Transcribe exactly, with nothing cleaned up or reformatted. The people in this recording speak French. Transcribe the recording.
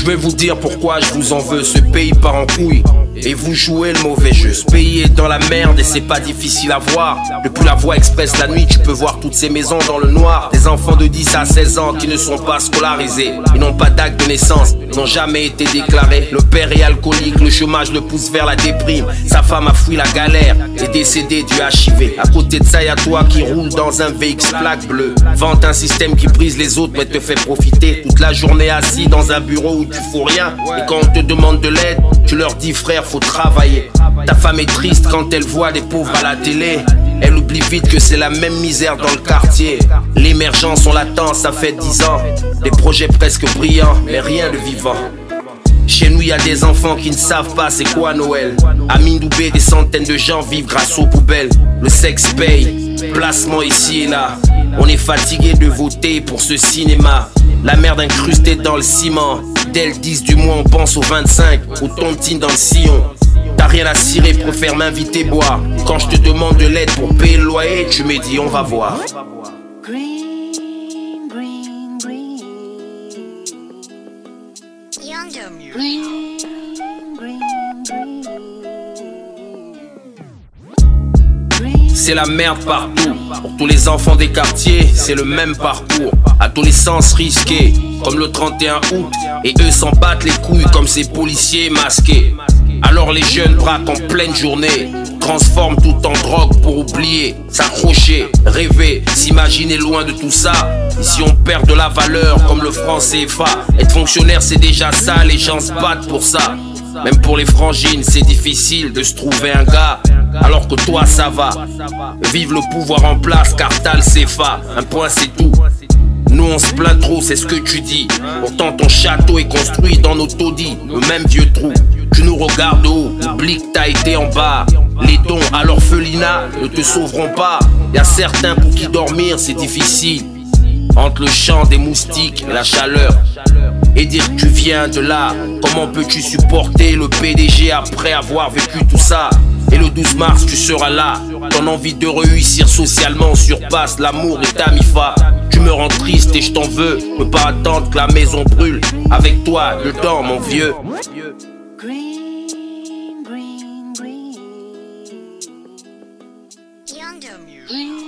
vais vous dire pourquoi je vous en veux. Ce pays part en couille et vous jouez le mauvais jeu. Ce pays est dans la merde et c'est pas difficile à voir. Depuis la voie express la nuit, tu peux voir toutes ces maisons dans le noir. Des enfants de dix à seize ans qui ne sont pas scolarisés. Ils n'ont pas d'acte de naissance, ils n'ont jamais été déclarés. Le père est alcoolique, le chômage le pousse vers la déprime. Sa femme a fui la galère, est décédée du H I V. À côté de ça, y'a toi qui roule dans un V X plaque bleue. Vente un système qui brise les autres mais te fait profiter. Toute la journée assis dans un bureau où tu fous rien. Et quand on te demande de l'aide, tu leur dis frère, faut travailler. Ta femme est triste quand elle voit des pauvres à la télé. Elle oublie vite que c'est la même misère dans le quartier. L'émergence on l'attend, ça fait dix ans. Des projets presque brillants, mais rien de vivant. Chez nous y a des enfants qui ne savent pas c'est quoi Noël. À Mindoubé, des centaines de gens vivent grâce aux poubelles. Le sexe paye, placement ici et là. On est fatigué de voter pour ce cinéma. La merde incrustée dans le ciment. Dès le dix du mois on pense au vingt-cinq, aux tontines dans le sillon. T'as rien à cirer, préfère m'inviter boire. Quand je te demande de l'aide pour payer le loyer, tu me dis on va voir. Green, green, green. Green, green, green. C'est la merde partout. Pour tous les enfants des quartiers, c'est le même parcours. Adolescence risquée, comme le trente et un août. Et eux s'en battent les couilles comme ces policiers masqués. Alors les jeunes braquent en pleine journée, transforment tout en drogue pour oublier, s'accrocher, rêver, s'imaginer loin de tout ça. Ici on perd de la valeur comme le franc C F A. Être fonctionnaire c'est déjà ça, les gens se battent pour ça. Même pour les frangines c'est difficile de se trouver un gars. Alors que toi ça va. Vive le pouvoir en place, Cartal C F A. Un point c'est tout. Nous on se plaint trop, c'est ce que tu dis. Pourtant ton château est construit dans nos taudis, le même vieux trou. Tu nous regardes de haut, oublie que t'as été en bas. Les dons à l'orphelinat ne te sauveront pas. Y'a certains pour qui dormir c'est difficile. Entre le chant des moustiques et la chaleur. Et dire que tu viens de là. Comment peux-tu supporter le P D G après avoir vécu tout ça? Et le douze mars tu seras là. Ton envie de réussir socialement surpasse l'amour de ta mifa. Tu me rends triste et je t'en veux. Je peux pas attendre que la maison brûle. Avec toi dedans mon vieux. Green, green, green. Green.